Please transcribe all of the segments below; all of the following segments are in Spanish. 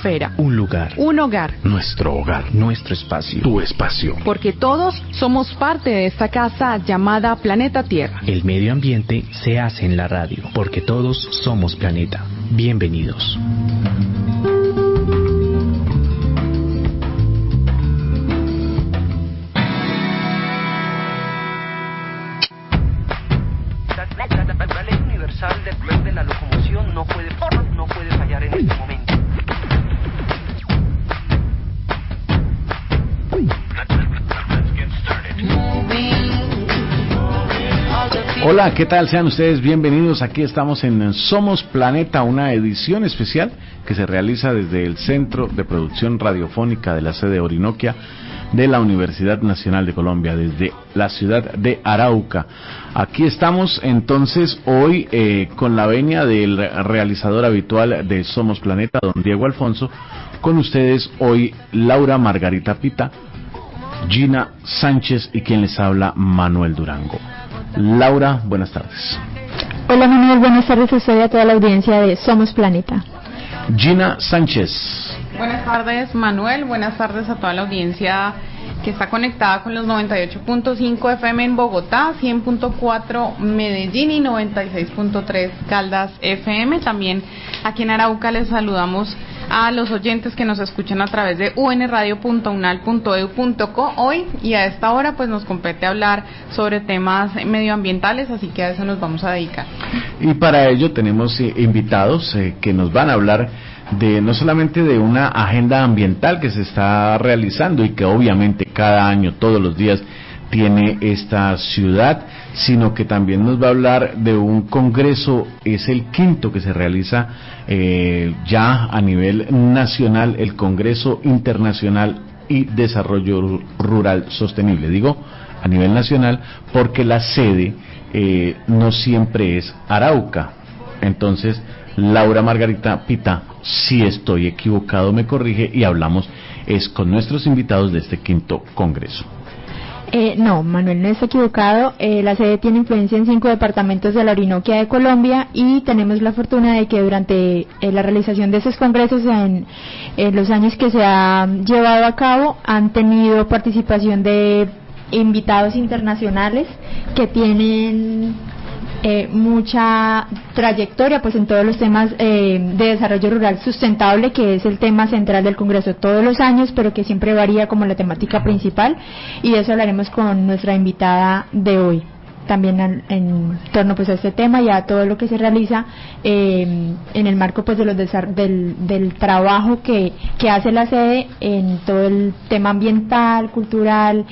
esfera. Un lugar. Un hogar. Nuestro hogar. Nuestro espacio. Tu espacio. Porque todos somos parte de esta casa llamada Planeta Tierra. El medio ambiente se hace en la radio. Porque todos somos planeta. Bienvenidos. La ley universal de la locomoción no puede fallar en este momento. Hola, ¿qué tal? Sean ustedes bienvenidos. Aquí estamos en Somos Planeta, una edición especial que se realiza desde el Centro de Producción Radiofónica de la sede Orinoquia de la Universidad Nacional de Colombia, desde la ciudad de Arauca. Aquí estamos entonces hoy con la venia del realizador habitual de Somos Planeta, don Diego Alfonso, con ustedes hoy Laura Margarita Pita, Gina Sánchez y quien les habla, Manuel Durango. Laura, buenas tardes. Hola Manuel, buenas tardes a usted y a toda la audiencia de Somos Planeta. Gina Sánchez. Buenas tardes Manuel, buenas tardes a toda la audiencia que está conectada con los 98.5 FM en Bogotá, 100.4 Medellín y 96.3 Caldas FM. También aquí en Arauca les saludamos a los oyentes que nos escuchan a través de unradio.unal.edu.co hoy, y a esta hora pues nos compete hablar sobre temas medioambientales, así que a eso nos vamos a dedicar. Y para ello tenemos invitados que nos van a hablar de no solamente de una agenda ambiental que se está realizando y que obviamente cada año, todos los días tiene esta ciudad, sino que también nos va a hablar de un congreso, es el quinto que se realiza ya a nivel nacional, el Congreso Internacional y Desarrollo Rural Sostenible. Digo a nivel nacional porque la sede no siempre es Arauca. Entonces, Laura Margarita Pita, si estoy equivocado me corrige, y hablamos es con nuestros invitados de este quinto congreso. No, Manuel, no está equivocado. La sede tiene influencia en 5 departamentos de la Orinoquia de Colombia, y tenemos la fortuna de que durante la realización de esos congresos en los años que se ha llevado a cabo han tenido participación de invitados internacionales que tienen mucha trayectoria pues en todos los temas de desarrollo rural sustentable, que es el tema central del Congreso todos los años, pero que siempre varía como la temática principal, y de eso hablaremos con nuestra invitada de hoy, también en torno pues a este tema y a todo lo que se realiza en el marco pues de los del trabajo que hace la sede en todo el tema ambiental, cultural,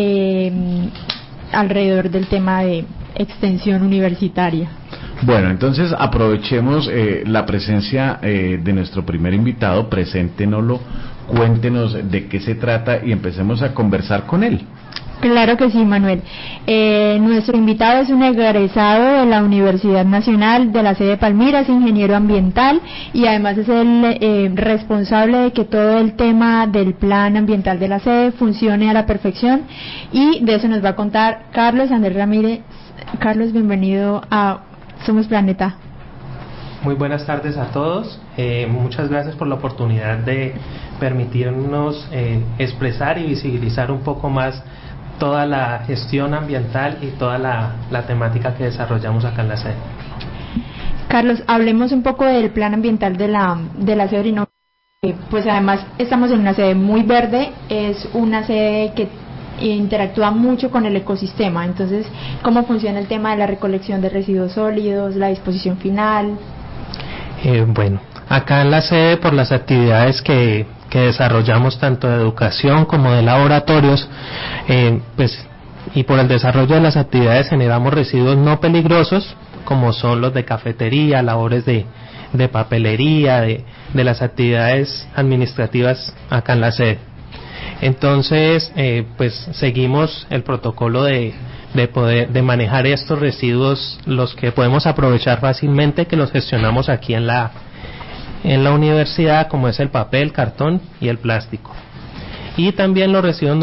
alrededor del tema de extensión universitaria. Bueno, entonces aprovechemos la presencia de nuestro primer invitado, preséntenoslo, cuéntenos de qué se trata y empecemos a conversar con él. Claro que sí, Manuel. Nuestro invitado es un egresado de la Universidad Nacional de la sede de Palmira, es ingeniero ambiental y además es el responsable de que todo el tema del plan ambiental de la sede funcione a la perfección, y de eso nos va a contar Carlos Andrés Ramírez. Carlos, bienvenido a Somos Planeta. Muy buenas tardes a todos, muchas gracias por la oportunidad de permitirnos expresar y visibilizar un poco más toda la gestión ambiental y toda la temática que desarrollamos acá en la sede. Carlos, hablemos un poco del plan ambiental de la sede Orinoquia. Pues además estamos en una sede muy verde, es una sede que interactúa mucho con el ecosistema. Entonces, ¿cómo funciona el tema de la recolección de residuos sólidos, la disposición final? Bueno, acá en la sede, por las actividades que desarrollamos tanto de educación como de laboratorios, pues, y por el desarrollo de las actividades generamos residuos no peligrosos, como son los de cafetería, labores de papelería, de las actividades administrativas acá en la sede. Entonces, pues seguimos el protocolo de manejar estos residuos, los que podemos aprovechar fácilmente, que los gestionamos aquí en la universidad, como es el papel, cartón y el plástico. Y también los residuos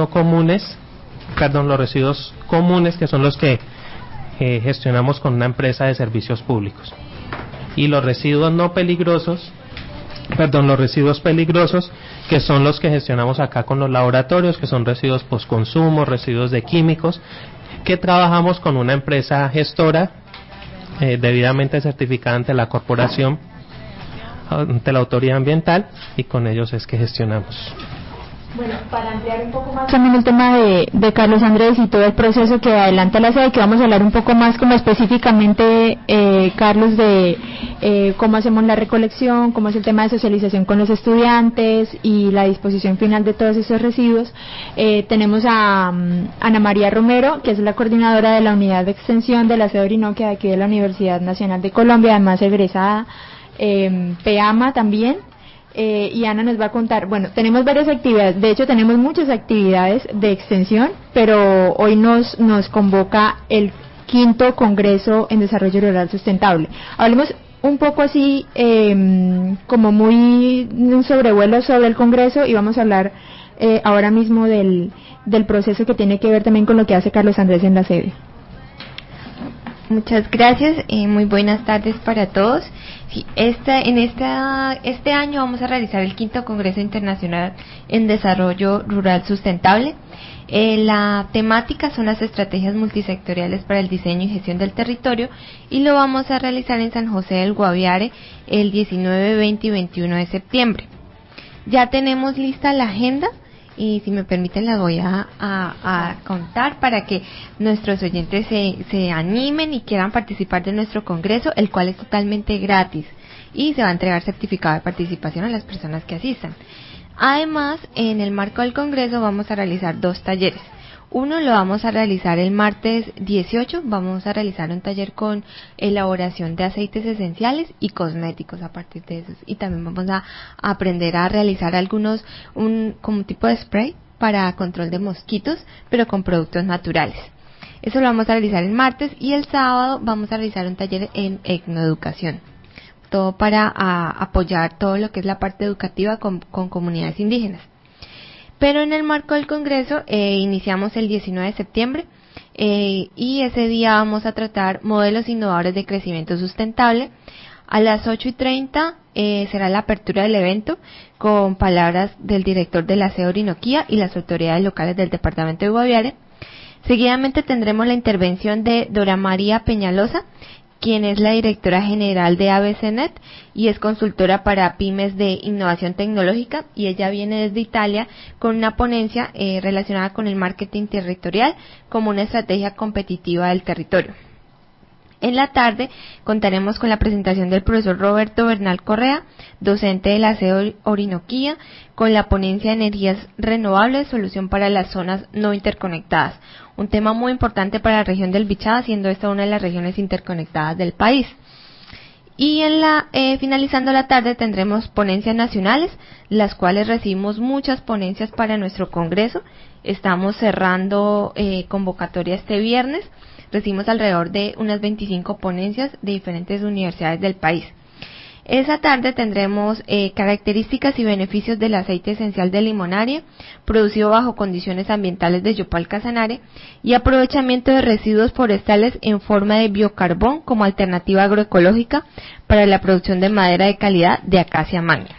los residuos comunes, que son los que gestionamos con una empresa de servicios públicos. Y los residuos no peligrosos los residuos peligrosos, que son los que gestionamos acá con los laboratorios, que son residuos postconsumo, residuos de químicos, que trabajamos con una empresa gestora debidamente certificada ante la corporación, ante la autoridad ambiental, y con ellos es que gestionamos. Bueno, para ampliar un poco más también el tema de Carlos Andrés y todo el proceso que adelanta la sede, que vamos a hablar un poco más como específicamente, Carlos, de cómo hacemos la recolección, cómo es el tema de socialización con los estudiantes y la disposición final de todos esos residuos. Tenemos a Ana María Romero, que es la coordinadora de la unidad de extensión de la sede Orinoquia de aquí de la Universidad Nacional de Colombia, además egresada PEAMA también. Y Ana nos va a contar, bueno, tenemos varias actividades, de hecho tenemos muchas actividades de extensión, pero hoy nos convoca el 5º Congreso en Desarrollo Rural Sustentable. Hablemos un poco así, como muy un sobrevuelo sobre el Congreso, y vamos a hablar ahora mismo del proceso que tiene que ver también con lo que hace Carlos Andrés en la sede. Muchas gracias, muy buenas tardes para todos. Sí, este año vamos a realizar el 5º Congreso Internacional en Desarrollo Rural Sustentable. La temática son las estrategias multisectoriales para el diseño y gestión del territorio, y lo vamos a realizar en San José del Guaviare el 19, 20 y 21 de septiembre. Ya tenemos lista la agenda, y si me permiten la voy a contar para que nuestros oyentes se animen y quieran participar de nuestro congreso, el cual es totalmente gratis y se va a entregar certificado de participación a las personas que asistan. Además, en el marco del congreso vamos a realizar 2 talleres. Uno lo vamos a realizar el martes 18, vamos a realizar un taller con elaboración de aceites esenciales y cosméticos a partir de esos. Y también vamos a aprender a realizar algunos, como un tipo de spray para control de mosquitos, pero con productos naturales. Eso lo vamos a realizar el martes, y el sábado vamos a realizar un taller en etnoeducación. Todo para apoyar todo lo que es la parte educativa con comunidades indígenas. Pero en el marco del Congreso iniciamos el 19 de septiembre y ese día vamos a tratar modelos innovadores de crecimiento sustentable. A las 8:30 será la apertura del evento con palabras del director de la sede Orinoquía y las autoridades locales del departamento de Guaviare. Seguidamente tendremos la intervención de Dora María Peñalosa, quien es la directora general de ABCNet y es consultora para pymes de innovación tecnológica, y ella viene desde Italia con una ponencia relacionada con el marketing territorial como una estrategia competitiva del territorio. En la tarde contaremos con la presentación del profesor Roberto Bernal Correa, docente de la sede Orinoquía, con la ponencia de energías renovables, solución para las zonas no interconectadas. Un tema muy importante para la región del Bichada, siendo esta una de las regiones interconectadas del país. Y finalizando la tarde tendremos ponencias nacionales, las cuales recibimos muchas ponencias para nuestro congreso. Estamos cerrando convocatoria este viernes. Recibimos alrededor de unas 25 ponencias de diferentes universidades del país. Esa tarde tendremos características y beneficios del aceite esencial de limonaria, producido bajo condiciones ambientales de Yopal Casanare, y aprovechamiento de residuos forestales en forma de biocarbón como alternativa agroecológica para la producción de madera de calidad de acacia magna.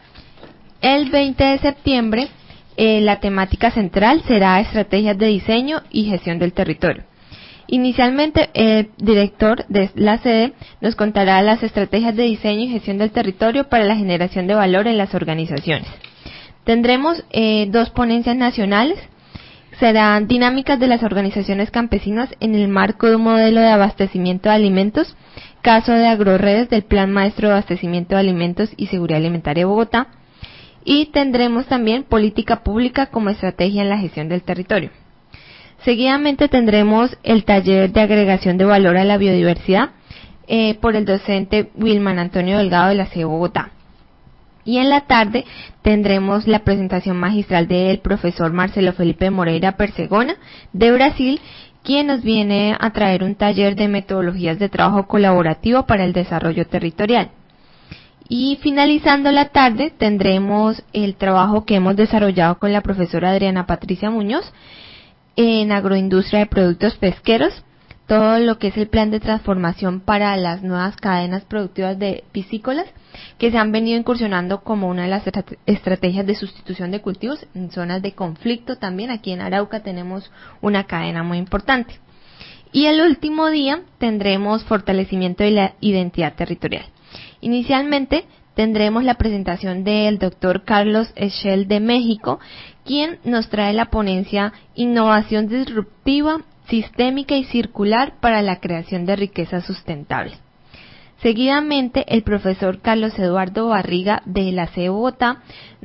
El 20 de septiembre la temática central será estrategias de diseño y gestión del territorio. Inicialmente, el director de la sede nos contará las estrategias de diseño y gestión del territorio para la generación de valor en las organizaciones. Tendremos 2 ponencias nacionales. Serán dinámicas de las organizaciones campesinas en el marco de un modelo de abastecimiento de alimentos, caso de Agroredes del Plan Maestro de Abastecimiento de Alimentos y Seguridad Alimentaria de Bogotá. Y tendremos también política pública como estrategia en la gestión del territorio. Seguidamente tendremos el taller de agregación de valor a la biodiversidad por el docente Wilman Antonio Delgado de la sede Bogotá. Y en la tarde tendremos la presentación magistral del profesor Marcelo Felipe Moreira Persegona de Brasil, quien nos viene a traer un taller de metodologías de trabajo colaborativo para el desarrollo territorial. Y finalizando la tarde tendremos el trabajo que hemos desarrollado con la profesora Adriana Patricia Muñoz en agroindustria de productos pesqueros, todo lo que es el plan de transformación para las nuevas cadenas productivas de piscícolas que se han venido incursionando como una de las estrategias de sustitución de cultivos en zonas de conflicto. También aquí en Arauca tenemos una cadena muy importante. Y el último día tendremos fortalecimiento de la identidad territorial. Inicialmente tendremos la presentación del doctor Carlos Eschel de México, quien nos trae la ponencia Innovación disruptiva, sistémica y circular para la creación de riqueza sustentable. Seguidamente, el profesor Carlos Eduardo Barriga de la CE Bogotá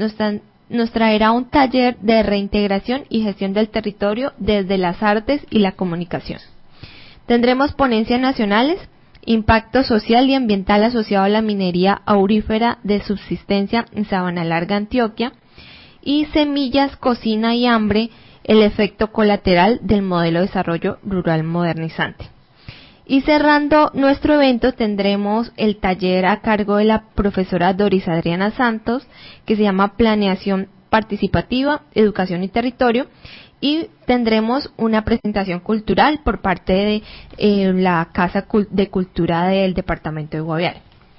nos traerá un taller de reintegración y gestión del territorio desde las artes y la comunicación. Tendremos ponencias nacionales, impacto social y ambiental asociado a la minería aurífera de subsistencia en Sabana Larga, Antioquia, y semillas, cocina y hambre, el efecto colateral del modelo de desarrollo rural modernizante. Y cerrando nuestro evento tendremos el taller a cargo de la profesora Doris Adriana Santos, que se llama Planeación Participativa, Educación y Territorio, y tendremos una presentación cultural por parte de la Casa de Cultura del Departamento de Guaviare.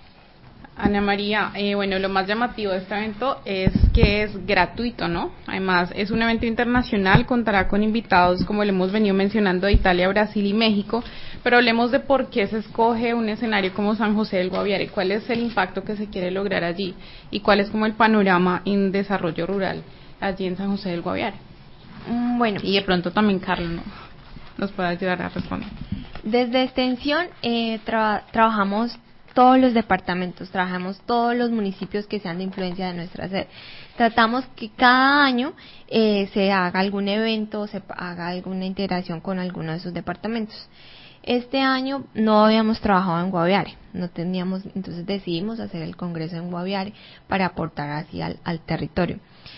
Ana María, bueno, lo más llamativo de este evento es que es gratuito, ¿no? Además, es un evento internacional, contará con invitados, como le hemos venido mencionando, de Italia, Brasil y México, pero hablemos de por qué se escoge un escenario como San José del Guaviare, cuál es el impacto que se quiere lograr allí y cuál es como el panorama en desarrollo rural allí en San José del Guaviare. Bueno. Y de pronto también Carlos, ¿no?, nos puede ayudar a responder. Desde Extensión trabajamos todos los departamentos, trabajamos todos los municipios que sean de influencia de nuestra sede. Tratamos que cada año se haga algún evento, se haga alguna integración con alguno de esos departamentos. Este año no habíamos trabajado en Guaviare, no teníamos, entonces decidimos hacer el congreso en Guaviare para aportar así al territorio.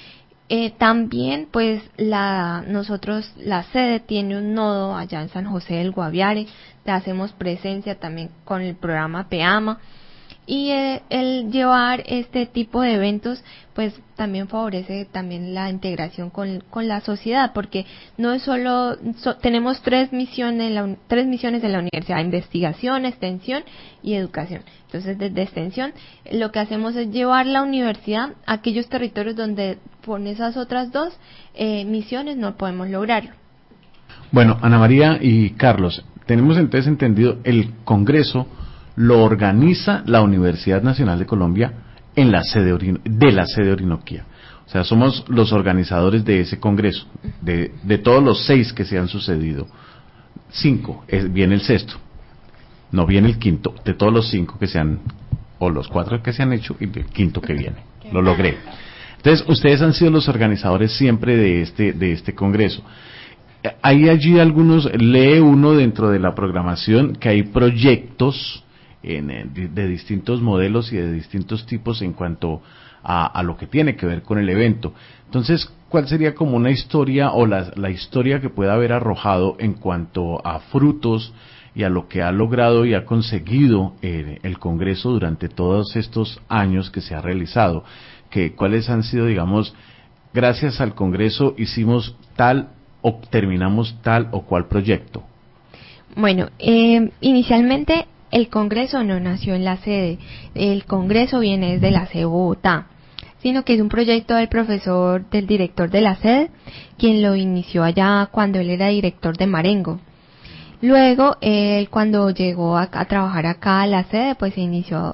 También pues la sede tiene un nodo allá en San José del Guaviare, hacemos presencia también con el programa PEAMA, y el llevar este tipo de eventos pues también favorece también la integración con la sociedad, porque no es solo tenemos tres misiones de la universidad: investigación, extensión y educación. Entonces, desde extensión lo que hacemos es llevar la universidad a aquellos territorios donde con esas otras dos misiones no podemos lograrlo. Bueno, Ana María y Carlos, tenemos entonces entendido, el Congreso lo organiza la Universidad Nacional de Colombia en la sede de la sede Orinoquía. O sea, somos los organizadores de ese Congreso, de todos los 6 que se han sucedido. 5, viene el sexto, no viene el quinto, de todos los 5 que se han, o los 4 que se han hecho, y el quinto que viene. Lo logré. Entonces, ustedes han sido los organizadores siempre de este Congreso. Hay allí algunos, lee uno dentro de la programación que hay proyectos de distintos modelos y de distintos tipos en cuanto a lo que tiene que ver con el evento. Entonces, ¿cuál sería como una historia o la historia que pueda haber arrojado en cuanto a frutos y a lo que ha logrado y ha conseguido el Congreso durante todos estos años que se ha realizado? ¿Cuáles han sido, digamos, gracias al Congreso hicimos tal o terminamos tal o cual proyecto? Bueno, inicialmente el Congreso no nació en la sede, el Congreso viene desde la CE Bogotá, sino que es un proyecto del director de la sede, quien lo inició allá cuando él era director de Marengo. Luego, él cuando llegó a trabajar acá a la sede, pues se inició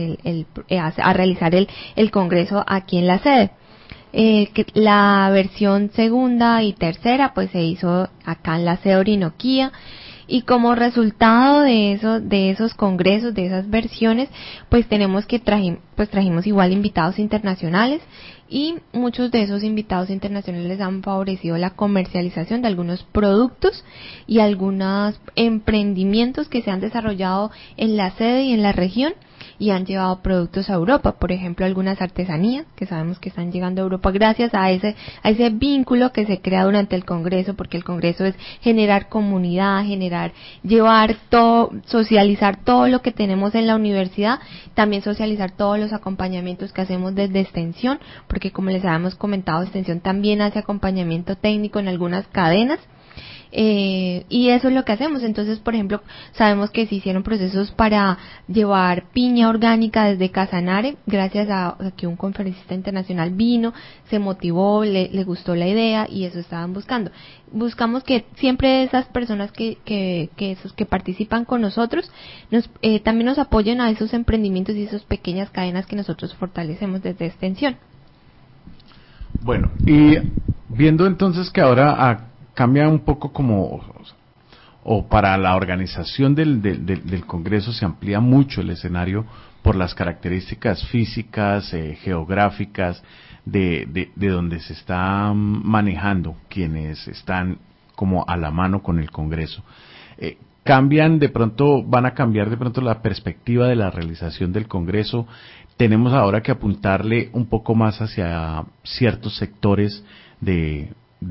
a realizar el Congreso aquí en la sede. La versión segunda y tercera pues se hizo acá en la sede Orinoquía, y como resultado de esos congresos, de esas versiones, pues trajimos igual invitados internacionales, y muchos de esos invitados internacionales han favorecido la comercialización de algunos productos y algunos emprendimientos que se han desarrollado en la sede y en la región, y han llevado productos a Europa. Por ejemplo, algunas artesanías que sabemos que están llegando a Europa gracias a ese vínculo que se crea durante el Congreso, porque el Congreso es generar comunidad, llevar todo, socializar todo lo que tenemos en la universidad, también socializar todos los acompañamientos que hacemos desde Extensión, porque como les habíamos comentado, Extensión también hace acompañamiento técnico en algunas cadenas. y eso es lo que hacemos. Entonces, por ejemplo, sabemos que se hicieron procesos para llevar piña orgánica desde Casanare, gracias a que un conferencista internacional vino, se motivó, le gustó la idea y eso estaban buscando. Buscamos que siempre esas personas que participan con nosotros también nos apoyen a esos emprendimientos y esas pequeñas cadenas que nosotros fortalecemos desde extensión. Bueno, y viendo entonces que ahora cambia un poco o para la organización del Congreso se amplía mucho el escenario por las características físicas, geográficas de donde se está manejando quienes están como a la mano con el Congreso. Van a cambiar de pronto la perspectiva de la realización del Congreso. Tenemos ahora que apuntarle un poco más hacia ciertos sectores de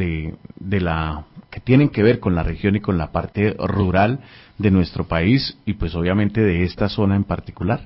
la que tienen que ver con la región y con la parte rural de nuestro país y pues obviamente de esta zona en particular.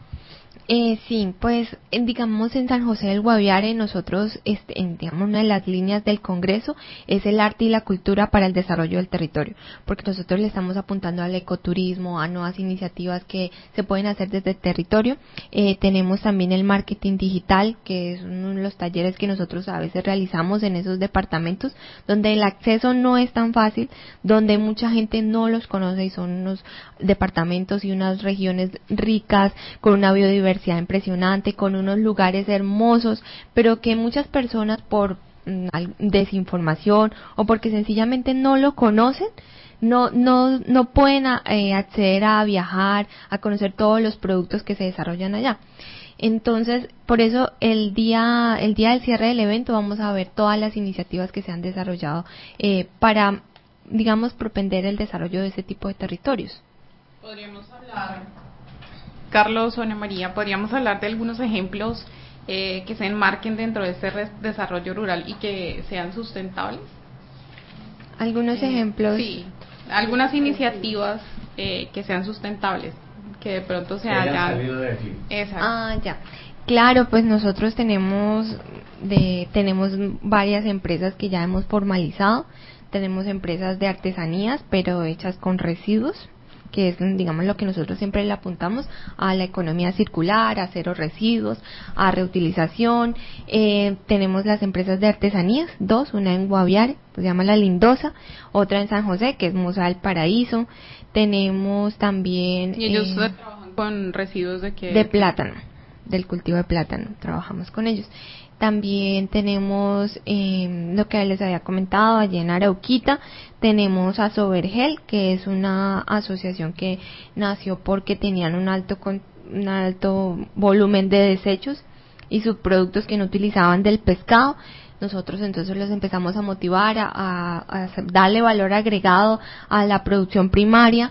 Sí, pues digamos en San José del Guaviare nosotros, digamos una de las líneas del Congreso es el arte y la cultura para el desarrollo del territorio, porque nosotros le estamos apuntando al ecoturismo, a nuevas iniciativas que se pueden hacer desde el territorio. Tenemos también el marketing digital, que es uno de los talleres que nosotros a veces realizamos en esos departamentos, donde el acceso no es tan fácil, donde mucha gente no los conoce y son unos departamentos y unas regiones ricas, con una biodiversidad impresionante, con unos lugares hermosos, pero que muchas personas por desinformación o porque sencillamente no lo conocen, no pueden acceder a viajar, a conocer todos los productos que se desarrollan allá. Entonces, por eso el día del cierre del evento vamos a ver todas las iniciativas que se han desarrollado para, digamos, propender el desarrollo de ese tipo de territorios. Podríamos hablar, Carlos o Ana María, podríamos hablar de algunos ejemplos que se enmarquen dentro de este desarrollo rural y que sean sustentables. Algunos ejemplos. Sí, algunas iniciativas que sean sustentables, que de pronto se hayan salido de aquí. Exacto. Ya. Claro, pues nosotros tenemos varias empresas que ya hemos formalizado. Tenemos empresas de artesanías, pero hechas con residuos, que es, digamos, lo que nosotros siempre le apuntamos a la economía circular, a cero residuos, a reutilización. Tenemos las empresas de artesanías, dos, una en Guaviare, se llama La Lindosa, otra en San José, que es Musa del Paraíso. Tenemos también... ¿Y ellos trabajan con residuos de qué? De plátano, del cultivo de plátano, trabajamos con ellos. También tenemos lo que les había comentado, allí en Arauquita, tenemos a Sobergel, que es una asociación que nació porque tenían un alto volumen de desechos y subproductos que no utilizaban del pescado. Nosotros entonces los empezamos a motivar a darle valor agregado a la producción primaria,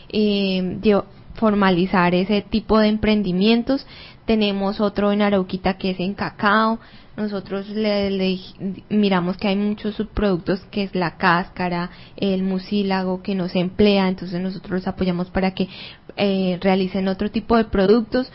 formalizar ese tipo de emprendimientos. Tenemos otro en Arauquita que es en cacao. Nosotros le miramos que hay muchos subproductos, que es la cáscara, el mucílago, que no se emplea, entonces nosotros los apoyamos para que realicen otro tipo de productos.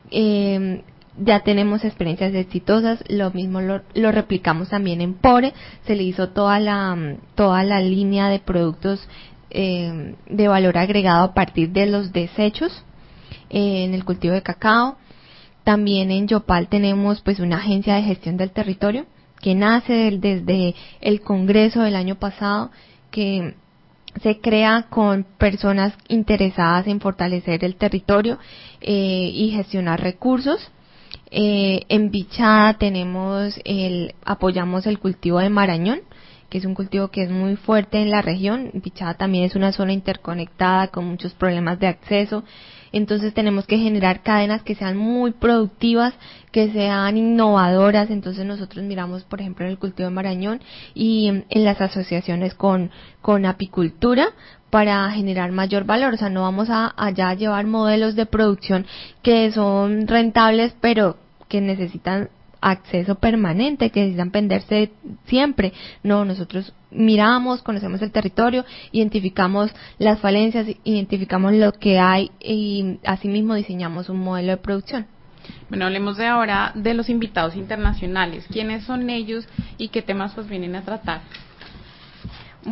Ya tenemos experiencias exitosas, lo mismo lo replicamos también en Pore, se le hizo toda la línea de productos de valor agregado a partir de los desechos en el cultivo de cacao. También en Yopal tenemos pues una agencia de gestión del territorio que nace desde el Congreso del año pasado, que se crea con personas interesadas en fortalecer el territorio y gestionar recursos. En Bichada apoyamos el cultivo de marañón, que es un cultivo que es muy fuerte en la región. Bichada también es una zona interconectada con muchos problemas de acceso. Entonces tenemos que generar cadenas que sean muy productivas, que sean innovadoras. Entonces nosotros miramos, por ejemplo, en el cultivo de marañón y en las asociaciones con apicultura para generar mayor valor. O sea, no vamos allá a llevar modelos de producción que son rentables, pero que necesitan acceso permanente, que necesitan venderse siempre. No, nosotros miramos, conocemos el territorio, identificamos las falencias, identificamos lo que hay y asimismo diseñamos un modelo de producción. Bueno, hablemos ahora de los invitados internacionales. ¿Quiénes son ellos y qué temas pues vienen a tratar? Bueno,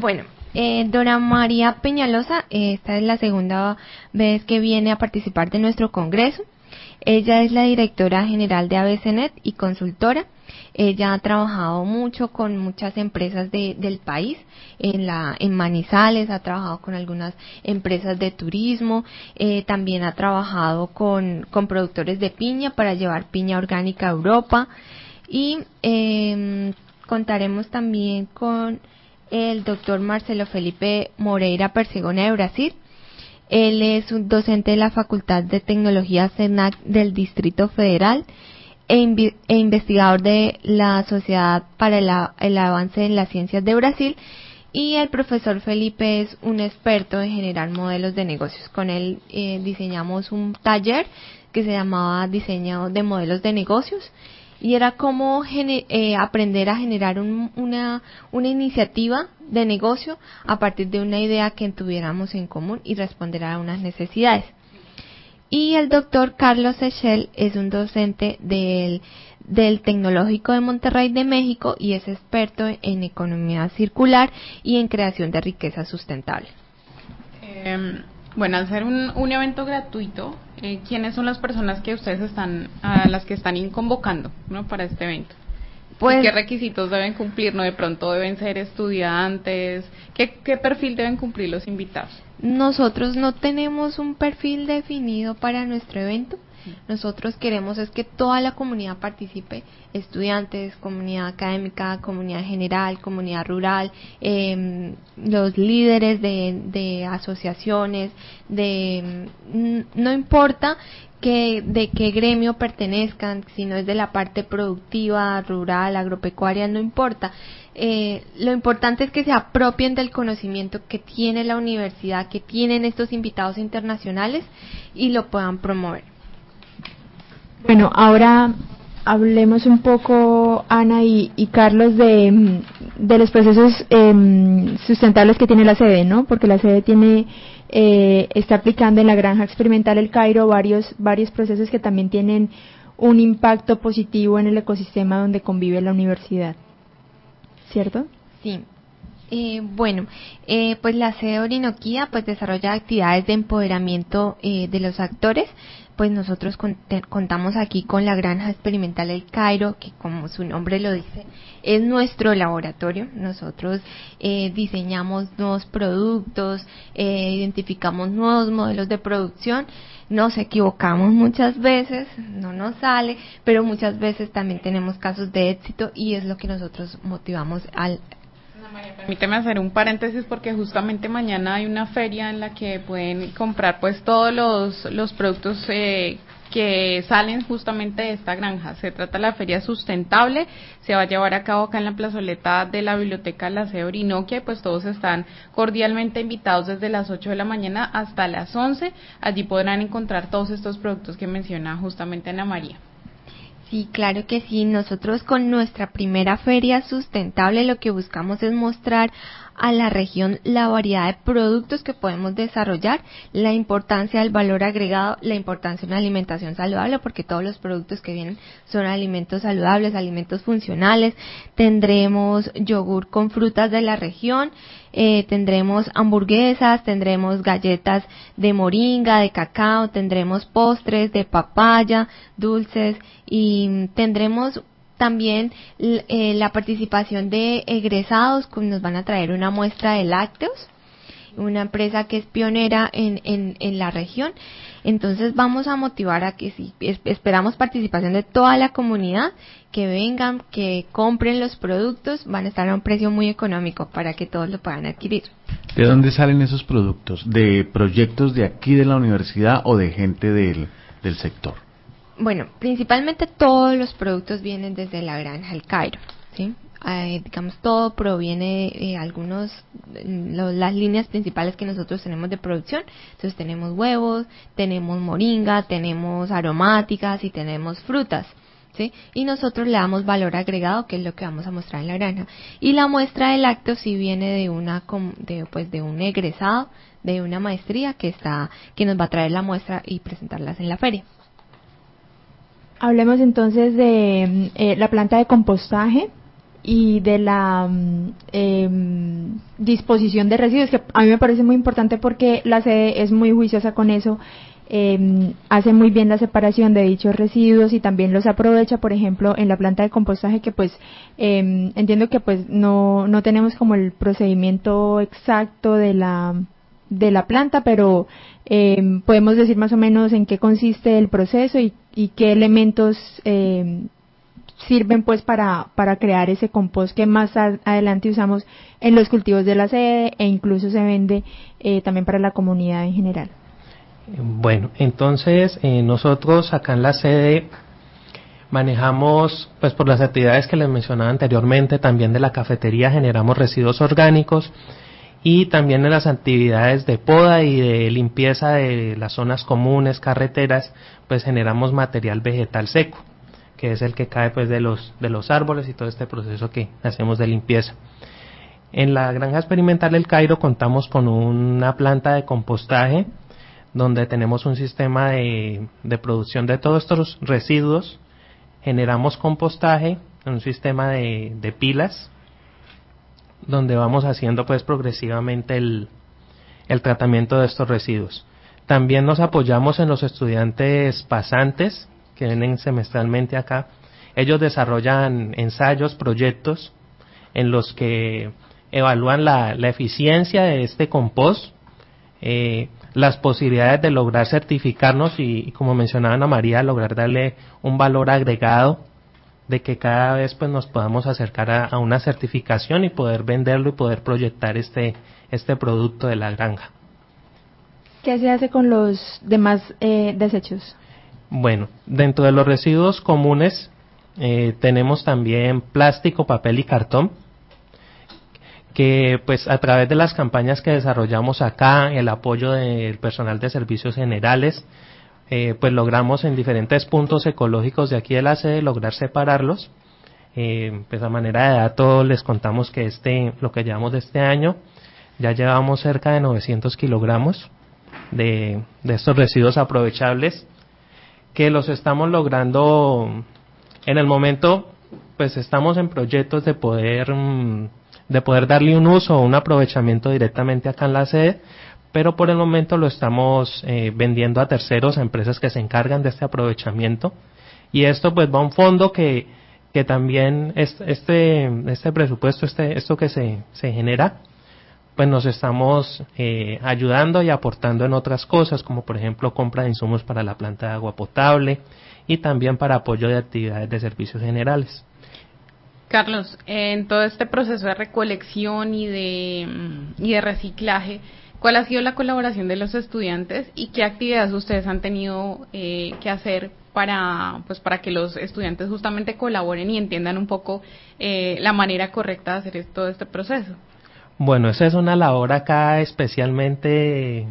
Dora María Peñalosa, esta es la segunda vez que viene a participar de nuestro congreso. Ella es la directora general de ABCNet y consultora. Ella ha trabajado mucho con muchas empresas del país, en Manizales, ha trabajado con algunas empresas de turismo, también ha trabajado con productores de piña para llevar piña orgánica a Europa, y contaremos también con el doctor Marcelo Felipe Moreira Persegona de Brasil. Él es un docente de la Facultad de Tecnología SENAC del Distrito Federal e investigador de la Sociedad para el Avance en las Ciencias de Brasil, y el profesor Felipe es un experto en generar modelos de negocios. Con él diseñamos un taller que se llamaba Diseño de Modelos de Negocios, y era como aprender a generar una iniciativa de negocio a partir de una idea que tuviéramos en común y responder a unas necesidades. Y el doctor Carlos Echel es un docente del Tecnológico de Monterrey de México y es experto en economía circular y en creación de riqueza sustentable. Bueno, al ser un evento gratuito, ¿quiénes son las personas que a las que están convocando, ¿no?, para este evento? Pues, ¿qué requisitos deben cumplir? ¿No? De pronto deben ser estudiantes. ¿Qué perfil deben cumplir los invitados? Nosotros no tenemos un perfil definido para nuestro evento. Nosotros queremos es que toda la comunidad participe, estudiantes, comunidad académica, comunidad general, comunidad rural, los líderes de asociaciones, no importa de qué gremio pertenezcan, si no es de la parte productiva, rural, agropecuaria, no importa. Lo importante es que se apropien del conocimiento que tiene la universidad, que tienen estos invitados internacionales, y lo puedan promover. Bueno, ahora hablemos un poco, Ana y Carlos, de los procesos sustentables que tiene la sede, ¿no? Porque la sede está aplicando en la granja experimental El Cairo varios procesos que también tienen un impacto positivo en el ecosistema donde convive la universidad, ¿cierto? Sí. Pues la sede Orinoquía pues desarrolla actividades de empoderamiento de los actores. Pues nosotros contamos aquí con la granja experimental El Cairo, que como su nombre lo dice, es nuestro laboratorio. Nosotros diseñamos nuevos productos, identificamos nuevos modelos de producción, nos equivocamos muchas veces, no nos sale, pero muchas veces también tenemos casos de éxito, y es lo que nosotros motivamos al... Permíteme hacer un paréntesis, porque justamente mañana hay una feria en la que pueden comprar pues todos los productos que salen justamente de esta granja. Se trata de la Feria Sustentable, se va a llevar a cabo acá en la plazoleta de la Biblioteca La Sede Orinoquia, y pues todos están cordialmente invitados desde las 8 de la mañana hasta las 11. Allí podrán encontrar todos estos productos que menciona justamente Ana María. Sí, claro que sí. Nosotros con nuestra primera feria sustentable lo que buscamos es mostrar a la región la variedad de productos que podemos desarrollar, la importancia del valor agregado, la importancia de una alimentación saludable, porque todos los productos que vienen son alimentos saludables, alimentos funcionales. Tendremos yogur con frutas de la región, tendremos hamburguesas, tendremos galletas de moringa, de cacao, tendremos postres de papaya, dulces, y tendremos también la participación de egresados, que nos van a traer una muestra de lácteos, una empresa que es pionera en la región. Entonces vamos a motivar a que sí, esperamos participación de toda la comunidad, que vengan, que compren los productos, van a estar a un precio muy económico para que todos lo puedan adquirir. ¿De dónde salen esos productos? ¿De proyectos de aquí de la universidad o de gente del sector? Bueno, principalmente todos los productos vienen desde la granja El Cairo, ¿sí? Digamos, todo proviene de las líneas principales que nosotros tenemos de producción. Entonces tenemos huevos, tenemos moringa, tenemos aromáticas y tenemos frutas, ¿sí? Y nosotros le damos valor agregado, que es lo que vamos a mostrar en la granja. Y la muestra de lácteos sí viene de un egresado, de una maestría que nos va a traer la muestra y presentarlas en la feria. Hablemos entonces de la planta de compostaje. y de la disposición de residuos, que a mí me parece muy importante porque la sede es muy juiciosa con eso. Hace muy bien la separación de dichos residuos y también los aprovecha, por ejemplo, en la planta de compostaje, que pues entiendo que pues no tenemos como el procedimiento exacto de la planta, pero podemos decir más o menos en qué consiste el proceso y qué elementos sirven pues para crear ese compost que más adelante usamos en los cultivos de la sede, e incluso se vende también para la comunidad en general. Bueno, entonces nosotros acá en la sede manejamos, pues por las actividades que les mencionaba anteriormente, también de la cafetería generamos residuos orgánicos, y también en las actividades de poda y de limpieza de las zonas comunes, carreteras, pues generamos material vegetal seco, que es el que cae pues de los árboles y todo este proceso que hacemos de limpieza. En la granja experimental El Cairo contamos con una planta de compostaje donde tenemos un sistema de producción de todos estos residuos. Generamos compostaje en un sistema de pilas, donde vamos haciendo pues progresivamente el tratamiento de estos residuos. También nos apoyamos en los estudiantes pasantes que vienen semestralmente acá. Ellos desarrollan ensayos, proyectos en los que evalúan la eficiencia de este compost, las posibilidades de lograr certificarnos y como mencionaba Ana María, lograr darle un valor agregado, de que cada vez pues nos podamos acercar a una certificación y poder venderlo y poder proyectar este producto de la granja. ¿Qué se hace con los demás desechos? Bueno, dentro de los residuos comunes tenemos también plástico, papel y cartón, que pues a través de las campañas que desarrollamos acá, el apoyo del personal de servicios generales, pues logramos en diferentes puntos ecológicos de aquí de la sede lograr separarlos. Pues a manera de dato les contamos que lo que llevamos de este año, ya llevamos cerca de 900 kilogramos de estos residuos aprovechables, que los estamos logrando en el momento. Pues estamos en proyectos de poder darle un uso o un aprovechamiento directamente acá en la sede, pero por el momento lo estamos vendiendo a terceros, a empresas que se encargan de este aprovechamiento, y esto pues va a un fondo que también este presupuesto, esto que se genera, pues nos estamos ayudando y aportando en otras cosas, como por ejemplo compra de insumos para la planta de agua potable y también para apoyo de actividades de servicios generales. Carlos, en todo este proceso de recolección y de reciclaje, ¿cuál ha sido la colaboración de los estudiantes y qué actividades ustedes han tenido que hacer para que los estudiantes justamente colaboren y entiendan un poco la manera correcta de hacer todo este proceso? Bueno, esa es una labor acá especialmente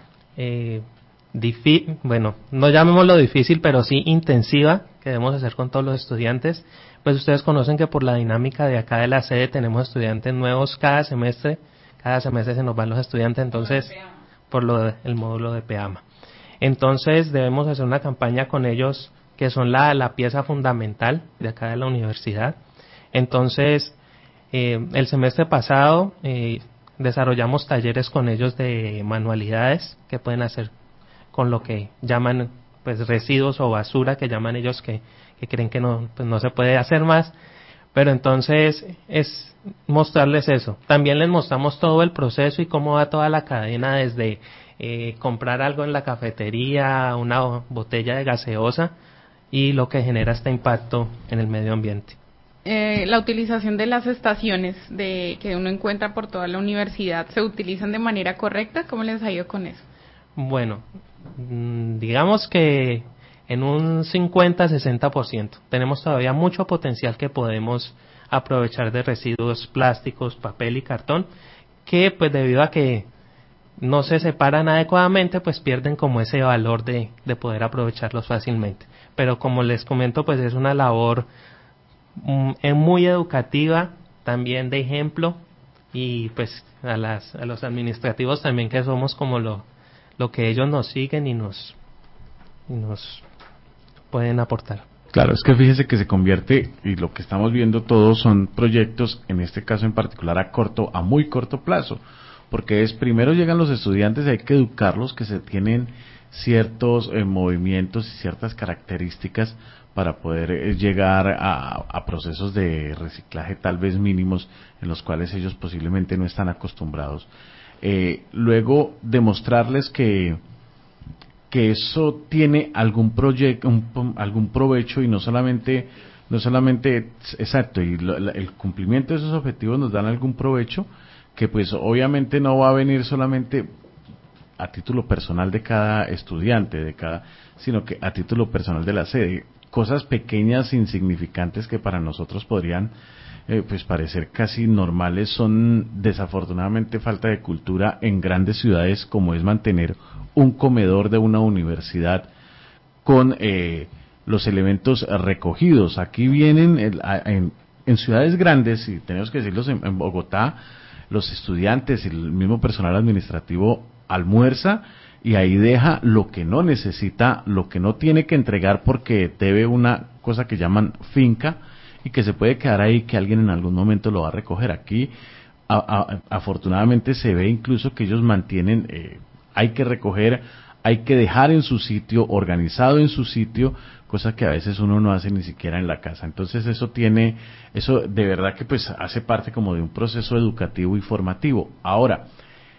bueno, no llamémoslo difícil, pero sí intensiva, que debemos hacer con todos los estudiantes. Pues ustedes conocen que por la dinámica de acá de la sede tenemos estudiantes nuevos cada semestre se nos van los estudiantes, entonces por el módulo de PEAMA. Entonces debemos hacer una campaña con ellos que son la pieza fundamental de acá de la universidad. Entonces el semestre pasado desarrollamos talleres con ellos de manualidades que pueden hacer con lo que llaman pues residuos o basura, que llaman ellos, que creen que no se puede hacer más, pero entonces es mostrarles eso. También les mostramos todo el proceso y cómo va toda la cadena, desde comprar algo en la cafetería, una botella de gaseosa, y lo que genera este impacto en el medio ambiente. La utilización de las estaciones que uno encuentra por toda la universidad, ¿se utilizan de manera correcta? ¿Cómo les ha ido con eso? Bueno, digamos que en un 50-60%. Tenemos todavía mucho potencial que podemos aprovechar de residuos plásticos, papel y cartón, que pues debido a que no se separan adecuadamente, pues pierden como ese valor de poder aprovecharlos fácilmente. Pero como les comento, pues es una labor muy educativa, también de ejemplo, y pues a los administrativos también, que somos como lo que ellos nos siguen y nos pueden aportar. Claro, es que fíjese que se convierte, y lo que estamos viendo todos son proyectos, en este caso en particular a muy corto plazo, porque primero llegan los estudiantes y hay que educarlos, que se tienen ciertos movimientos y ciertas características para poder llegar a procesos de reciclaje tal vez mínimos en los cuales ellos posiblemente no están acostumbrados. Luego demostrarles que eso tiene algún proyecto, algún provecho, y no solamente exacto, y el cumplimiento de esos objetivos nos dan algún provecho, que pues obviamente no va a venir solamente a título personal de cada estudiante, sino que a título personal de la sede. Cosas pequeñas, insignificantes, que para nosotros podrían pues parecer casi normales, son desafortunadamente falta de cultura en grandes ciudades, como es mantener un comedor de una universidad con los elementos recogidos. Aquí vienen en ciudades grandes, y tenemos que decirlos, en Bogotá, los estudiantes y el mismo personal administrativo almuerza y ahí deja lo que no necesita, lo que no tiene que entregar porque debe una cosa que llaman finca, y que se puede quedar ahí, que alguien en algún momento lo va a recoger. Aquí afortunadamente se ve incluso que ellos mantienen, hay que recoger, hay que dejar en su sitio, organizado en su sitio, cosa que a veces uno no hace ni siquiera en la casa. Entonces eso de verdad que pues hace parte como de un proceso educativo y formativo. Ahora,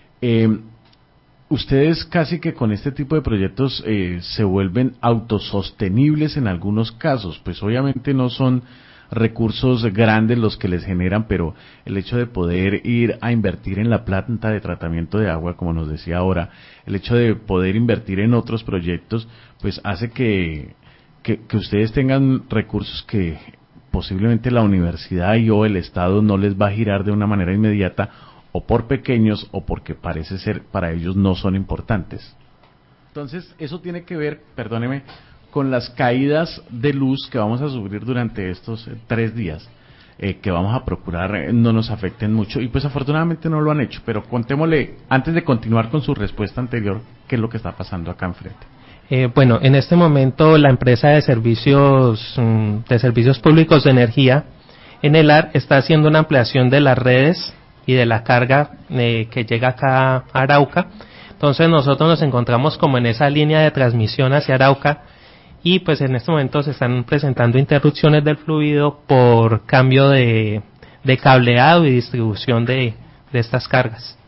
ustedes casi que con este tipo de proyectos se vuelven autosostenibles en algunos casos, pues obviamente no son recursos grandes los que les generan, pero el hecho de poder ir a invertir en la planta de tratamiento de agua, como nos decía ahora, el hecho de poder invertir en otros proyectos, pues hace que ustedes tengan recursos que posiblemente la universidad o el Estado no les va a girar de una manera inmediata, o por pequeños, o porque parece ser para ellos no son importantes. Entonces eso tiene que ver, perdóneme, con las caídas de luz que vamos a sufrir durante estos 3 días, que vamos a procurar no nos afecten mucho, y pues afortunadamente no lo han hecho. Pero contémosle, antes de continuar con su respuesta anterior, qué es lo que está pasando acá enfrente. Bueno, en este momento la empresa de servicios públicos de energía, Enelar, está haciendo una ampliación de las redes y de la carga que llega acá a Arauca. Entonces nosotros nos encontramos como en esa línea de transmisión hacia Arauca, y pues en este momento se están presentando interrupciones del fluido por cambio de cableado y distribución de estas cargas.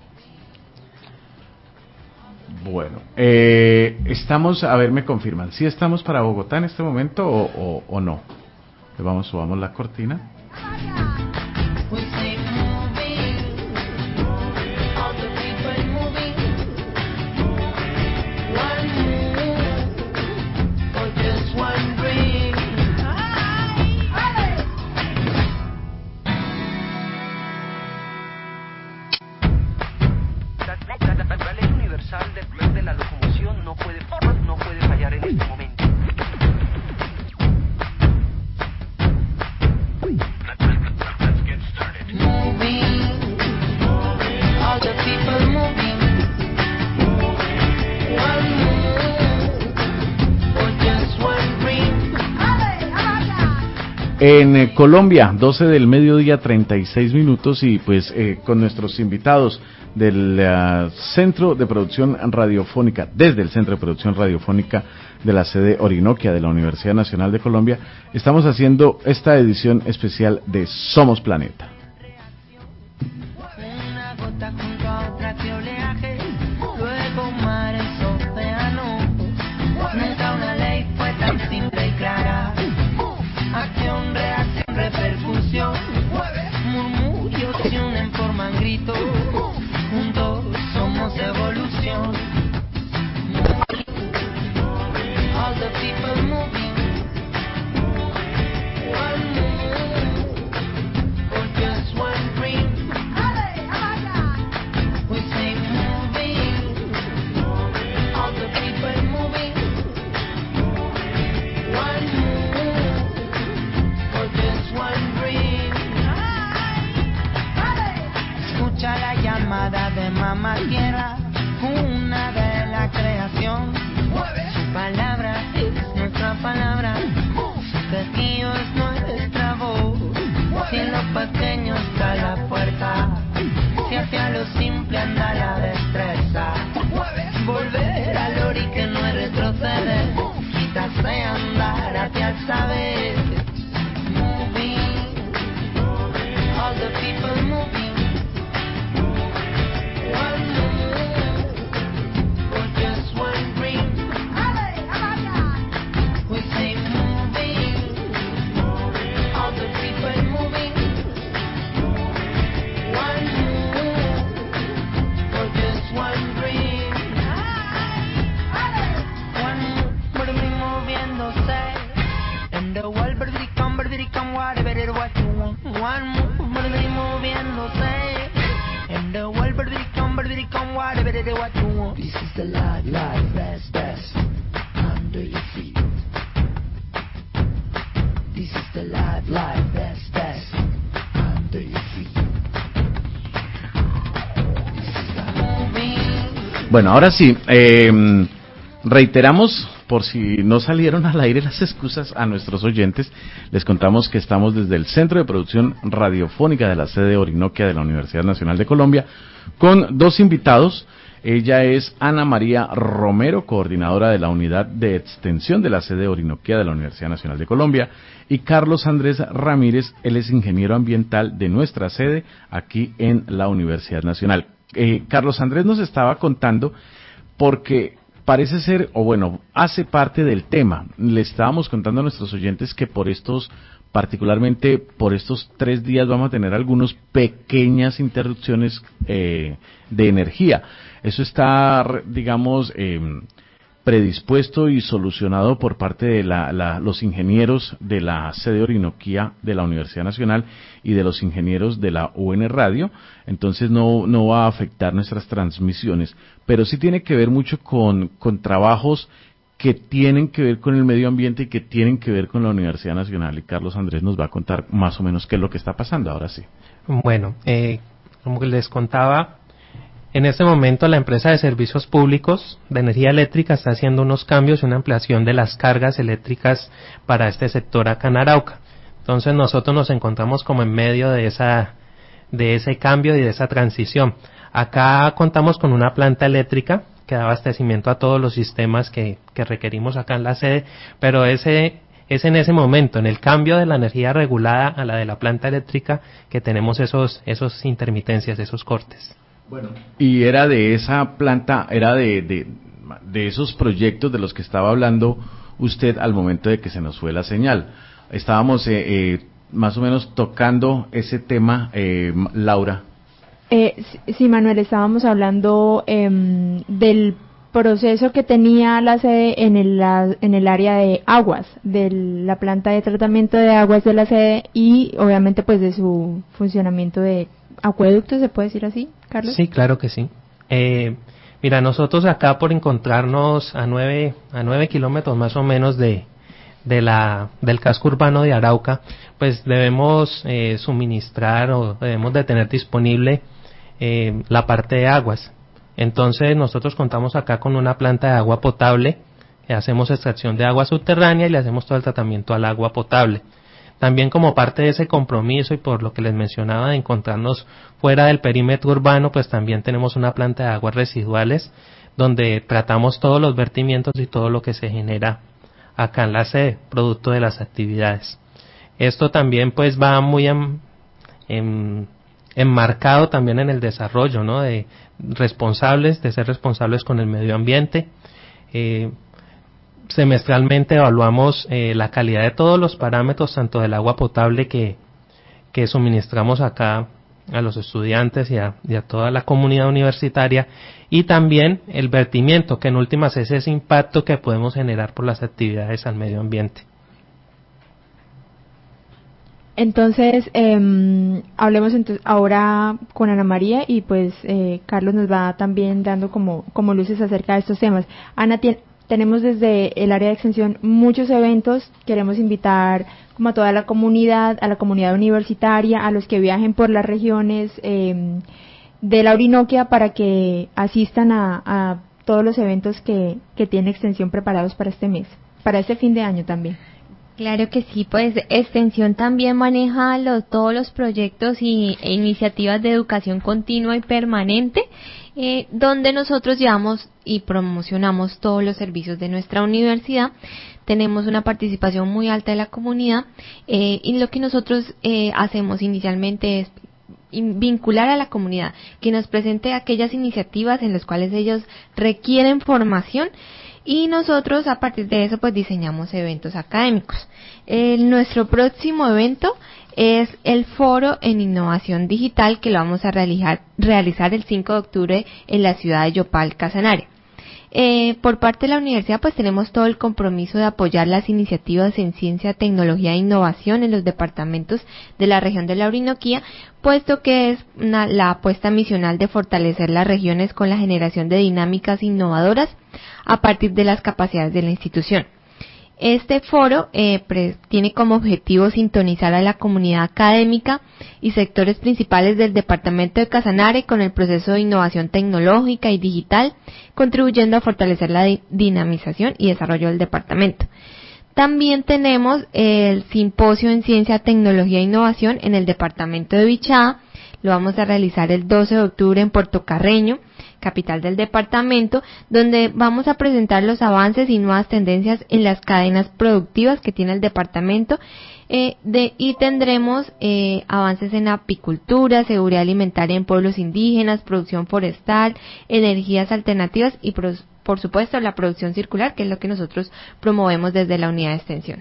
Bueno, estamos, a ver, me confirman, ¿sí estamos para Bogotá en este momento o no? Subamos la cortina. La ley universal de la locomoción no puede fallar en este momento. Let's get started. Moving, all the people moving. One move, or just one dream. En Colombia, 12 del mediodía, 36 minutos, y pues con nuestros invitados del Centro de Producción Radiofónica, desde el Centro de Producción Radiofónica de la sede Orinoquia de la Universidad Nacional de Colombia, estamos haciendo esta edición especial de Somos Planeta. Una gota junto a otra que oleaje, luego mares, océanos. Nunca una ley fue tan simple y clara. Acción, reacción, repercusión. Murmullos se unen, forman gritos. Juntos somos evolución. All the people moving. One move, or just one dream. We say moving. All the people moving. One move, or just one dream. Escucha la llamada de mamá tierra, una de la creación. Su palabra es nuestra palabra. pequeño es nuestra voz. Si en lo pequeño está la fuerza, si hacia lo simple anda la destreza. Volver al ori que no es retroceder, quitarse andar hacia el saber. Moving, all the people moving. One move, or just one dream. We say moving, all the people moving. One move, or just one dream. One move, moviéndose. And the world, come, whatever it what you want. One move, moviéndose. And the world, come, whatever it what you want. This is the life, best, under your feet. This is the life, best, under your feet. This is the moving. Bueno, ahora sí, reiteramos, por si no salieron al aire las excusas a nuestros oyentes, les contamos que estamos desde el Centro de Producción Radiofónica de la sede Orinoquia de la Universidad Nacional de Colombia, con dos invitados. Ella es Ana María Romero, coordinadora de la Unidad de Extensión de la sede Orinoquia de la Universidad Nacional de Colombia, y Carlos Andrés Ramírez, él es ingeniero ambiental de nuestra sede aquí en la Universidad Nacional. Carlos Andrés nos estaba contando porque parece ser, o bueno, hace parte del tema. Le estábamos contando a nuestros oyentes que particularmente por estos 3 días vamos a tener algunas pequeñas interrupciones de energía. Eso está, digamos, predispuesto y solucionado por parte de los ingenieros de la sede Orinoquia de la Universidad Nacional y de los ingenieros de la UN Radio. Entonces no va a afectar nuestras transmisiones, pero sí tiene que ver mucho con trabajos que tienen que ver con el medio ambiente y que tienen que ver con la Universidad Nacional, y Carlos Andrés nos va a contar más o menos qué es lo que está pasando ahora sí. Bueno, como les contaba, en este momento la empresa de servicios públicos de energía eléctrica está haciendo unos cambios y una ampliación de las cargas eléctricas para este sector acá en Arauca. Entonces nosotros nos encontramos como en medio de ese cambio y de esa transición. Acá contamos con una planta eléctrica que da abastecimiento a todos los sistemas que requerimos acá en la sede, pero es en ese momento, en el cambio de la energía regulada a la de la planta eléctrica, que tenemos esos intermitencias, esos cortes. Bueno, y era de esa planta, era de esos proyectos de los que estaba hablando usted al momento de que se nos fue la señal. Estábamos más o menos tocando ese tema, Laura. Sí, Manuel, estábamos hablando del proceso que tenía la sede en el área de aguas, de la planta de tratamiento de aguas de la sede y obviamente pues de su funcionamiento de acueductos, ¿se puede decir así, Carlos? Sí, claro que sí. Mira, nosotros acá por encontrarnos a 9 kilómetros más o menos del casco urbano de Arauca, pues debemos suministrar o debemos de tener disponible la parte de aguas. Entonces nosotros contamos acá con una planta de agua potable, hacemos extracción de agua subterránea y le hacemos todo el tratamiento al agua potable. También como parte de ese compromiso y por lo que les mencionaba de encontrarnos fuera del perímetro urbano, pues también tenemos una planta de aguas residuales donde tratamos todos los vertimientos y todo lo que se genera acá en la sede, producto de las actividades. Esto también pues va muy enmarcado también en el desarrollo, ¿no? De ser responsables con el medio ambiente. Semestralmente evaluamos la calidad de todos los parámetros, tanto del agua potable que suministramos acá a los estudiantes y a toda la comunidad universitaria, y también el vertimiento, que en últimas es ese impacto que podemos generar por las actividades al medio ambiente. Entonces, hablemos ahora con Ana María y pues Carlos nos va también dando como luces acerca de estos temas. Ana, tenemos desde el área de extensión muchos eventos, queremos invitar como a toda la comunidad universitaria, a los que viajen por las regiones de la Orinoquia para que asistan a todos los eventos que tiene extensión preparados para este mes, para este fin de año también. Claro que sí, pues Extensión también maneja todos los proyectos e iniciativas de educación continua y permanente, donde nosotros llevamos y promocionamos todos los servicios de nuestra universidad. Tenemos una participación muy alta de la comunidad, y lo que nosotros hacemos inicialmente es vincular a la comunidad, que nos presente aquellas iniciativas en las cuales ellos requieren formación, y nosotros a partir de eso pues diseñamos eventos académicos. Nuestro próximo evento es el Foro en Innovación Digital, que lo vamos a realizar el 5 de octubre en la ciudad de Yopal, Casanare. Por parte de la universidad pues tenemos todo el compromiso de apoyar las iniciativas en ciencia, tecnología e innovación en los departamentos de la región de la Orinoquía, puesto que es la apuesta misional de fortalecer las regiones con la generación de dinámicas innovadoras a partir de las capacidades de la institución. Este foro tiene como objetivo sintonizar a la comunidad académica y sectores principales del departamento de Casanare con el proceso de innovación tecnológica y digital, contribuyendo a fortalecer la dinamización y desarrollo del departamento. También tenemos el simposio en ciencia, tecnología e innovación en el departamento de Bichada. Lo vamos a realizar el 12 de octubre en Puerto Carreño, capital del departamento, donde vamos a presentar los avances y nuevas tendencias en las cadenas productivas que tiene el departamento, y tendremos avances en apicultura, seguridad alimentaria en pueblos indígenas, producción forestal, energías alternativas y por supuesto la producción circular, que es lo que nosotros promovemos desde la unidad de extensión.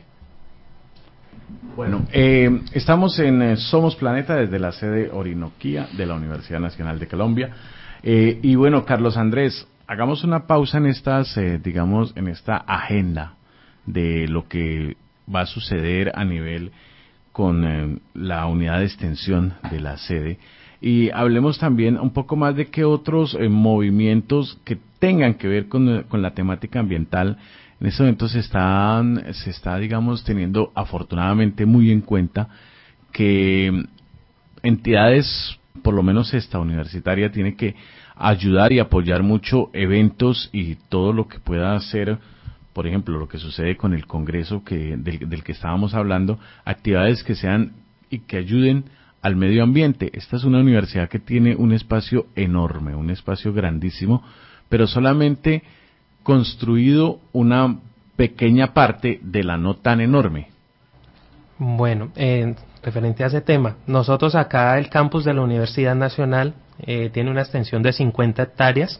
Bueno, estamos en Somos Planeta desde la sede Orinoquía de la Universidad Nacional de Colombia. Y bueno, Carlos Andrés, hagamos una pausa en estas, en esta agenda de lo que va a suceder a nivel con la unidad de extensión de la sede, y hablemos también un poco más de qué otros movimientos que tengan que ver con la temática ambiental en este momento se está teniendo afortunadamente muy en cuenta, que entidades, por lo menos esta universitaria, tiene que ayudar y apoyar mucho eventos y todo lo que pueda hacer, por ejemplo, lo que sucede con el Congreso del que estábamos hablando, actividades que sean y que ayuden al medio ambiente. Esta es una universidad que tiene un espacio enorme, un espacio grandísimo, pero solamente construido una pequeña parte de la no tan enorme. Bueno, referente a ese tema, nosotros acá el campus de la Universidad Nacional tiene una extensión de 50 hectáreas,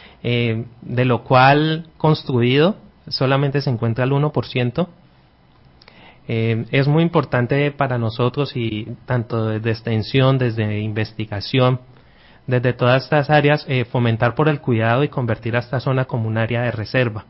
de lo cual construido solamente se encuentra el 1%. Es muy importante para nosotros, y tanto desde extensión, desde investigación, desde todas estas áreas, fomentar por el cuidado y convertir a esta zona como un área de reserva.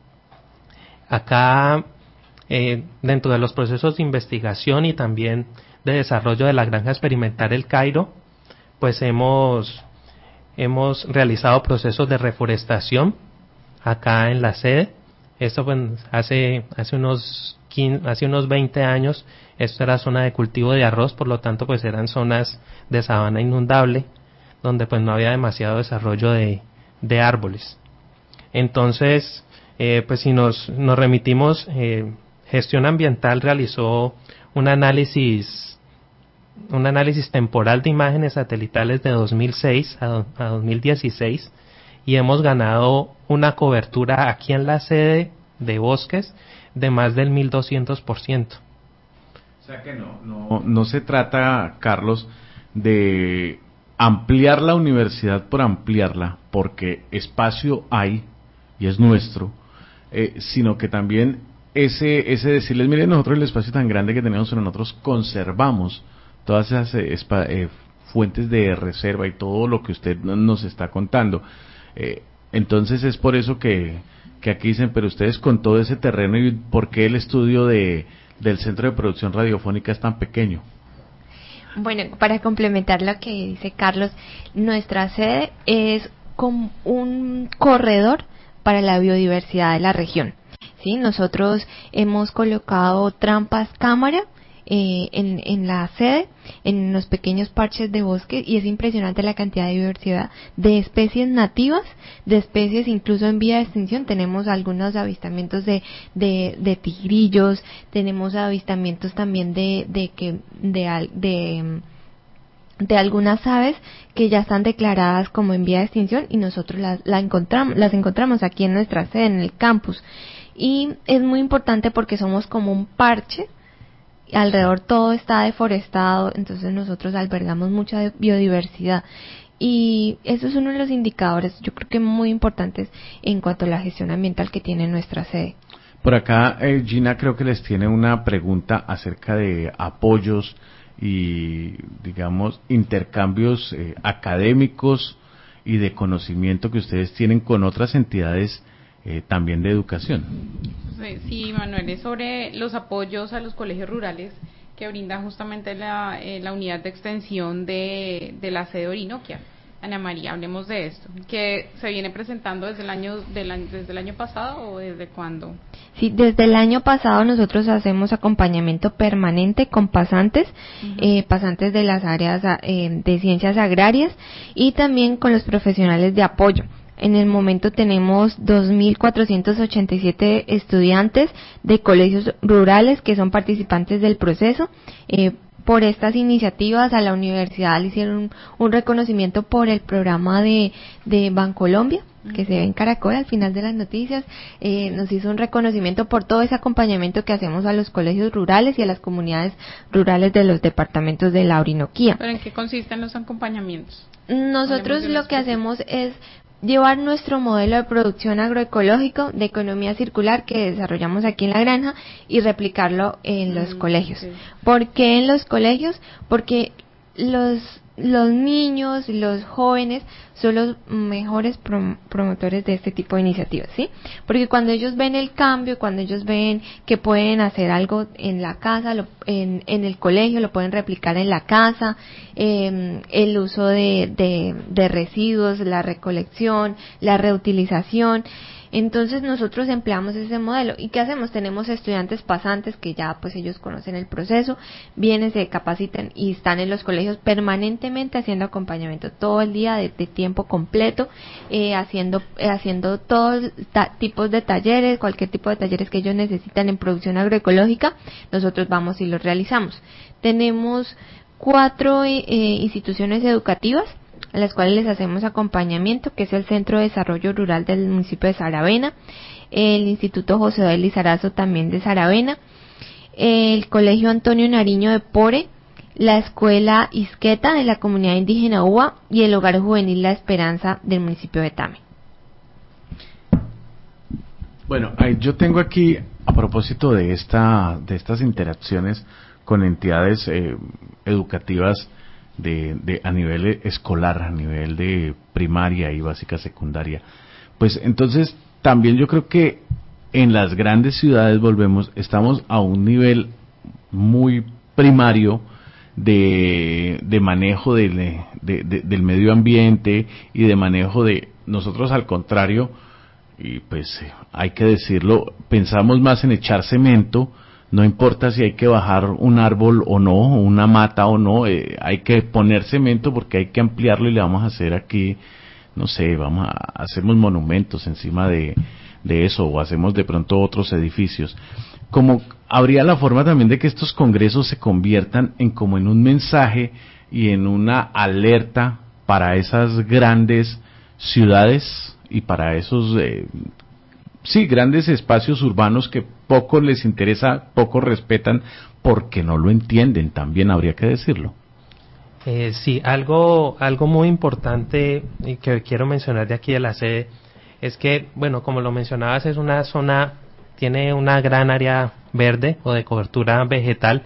Acá, dentro de los procesos de investigación y también de desarrollo de la granja experimental El Cairo, pues hemos realizado procesos de reforestación acá en la sede. Esto pues, hace unos 20 años, esto era zona de cultivo de arroz, por lo tanto pues eran zonas de sabana inundable, donde pues no había demasiado desarrollo de árboles. Entonces, pues si nos remitimos, Gestión Ambiental realizó un análisis temporal de imágenes satelitales de 2006 a 2016, y hemos ganado una cobertura aquí en la sede de bosques de más del 1200%. O sea que no se trata, Carlos, de ampliar la universidad por ampliarla, porque espacio hay y es nuestro, sino que también ese decirles, miren, nosotros el espacio tan grande que tenemos, pero nosotros conservamos todas esas fuentes de reserva y todo lo que usted nos está contando. Entonces es por eso que aquí dicen, pero ustedes con todo ese terreno, ¿y por qué el estudio del Centro de Producción Radiofónica es tan pequeño? Bueno, para complementar lo que dice Carlos, nuestra sede es como un corredor para la biodiversidad de la región. ¿Sí? Nosotros hemos colocado trampas cámara en la sede, en los pequeños parches de bosque, y es impresionante la cantidad de diversidad de especies nativas, de especies incluso en vía de extinción. Tenemos algunos avistamientos de tigrillos, tenemos avistamientos también de algunas aves que ya están declaradas como en vía de extinción, y nosotros las encontramos aquí en nuestra sede, en el campus. Y es muy importante porque somos como un parche, alrededor todo está deforestado, entonces nosotros albergamos mucha biodiversidad, y eso es uno de los indicadores, yo creo que muy importantes en cuanto a la gestión ambiental que tiene nuestra sede. Por acá Gina creo que les tiene una pregunta acerca de apoyos y, digamos, intercambios académicos y de conocimiento que ustedes tienen con otras entidades también de educación. Sí, Manuel, es sobre los apoyos a los colegios rurales que brinda justamente la unidad de extensión de la sede Orinoquia. Ana María, hablemos de esto, que se viene presentando desde el año pasado, ¿o desde cuándo? Sí, desde el año pasado nosotros hacemos acompañamiento permanente con pasantes, pasantes de las áreas de ciencias agrarias, y también con los profesionales de apoyo. En el momento tenemos 2.487 estudiantes de colegios rurales que son participantes del proceso. Por estas iniciativas a la universidad le hicieron un reconocimiento por el programa de Bancolombia, que se ve en Caracol al final de las noticias. Nos hizo un reconocimiento por todo ese acompañamiento que hacemos a los colegios rurales y a las comunidades rurales de los departamentos de la Orinoquía. ¿Pero en qué consisten los acompañamientos? Nosotros lo que hacemos es llevar nuestro modelo de producción agroecológico de economía circular que desarrollamos aquí en la granja y replicarlo en los colegios. Sí. ¿Por qué en los colegios? Porque los niños y los jóvenes son los mejores promotores de este tipo de iniciativas, ¿sí? Porque cuando ellos ven el cambio, cuando ellos ven que pueden hacer algo en la casa, en el colegio, lo pueden replicar en la casa, el uso de residuos, la recolección, la reutilización. Entonces nosotros empleamos ese modelo. ¿Y qué hacemos? Tenemos estudiantes pasantes que ya pues ellos conocen el proceso, vienen, se capacitan y están en los colegios permanentemente haciendo acompañamiento todo el día de tiempo completo, haciendo todos tipos de talleres, cualquier tipo de talleres que ellos necesitan en producción agroecológica, nosotros vamos y los realizamos. Tenemos 4 instituciones educativas a las cuales les hacemos acompañamiento, que es el Centro de Desarrollo Rural del municipio de Saravena, el Instituto José de Lizarazo también de Saravena, el Colegio Antonio Nariño de Pore, la Escuela Isqueta de la comunidad indígena Uva y el Hogar Juvenil La Esperanza del municipio de Tame. Bueno, yo tengo aquí, a propósito de estas interacciones con entidades educativas a nivel escolar, a nivel de primaria y básica secundaria, pues entonces también yo creo que en las grandes ciudades estamos a un nivel muy primario de manejo del medio ambiente y de manejo de nosotros, al contrario, y pues hay que decirlo, pensamos más en echar cemento. No importa si hay que bajar un árbol o no, una mata o no, hay que poner cemento porque hay que ampliarlo, y le vamos a hacer aquí, no sé, hacemos monumentos encima de eso, o hacemos de pronto otros edificios. Como habría la forma también de que estos congresos se conviertan en un mensaje y en una alerta para esas grandes ciudades y para esos grandes espacios urbanos que poco les interesa, poco respetan, porque no lo entienden, también habría que decirlo. Sí, algo muy importante y que quiero mencionar de aquí de la sede es que, bueno, como lo mencionabas, es una zona, tiene una gran área verde o de cobertura vegetal.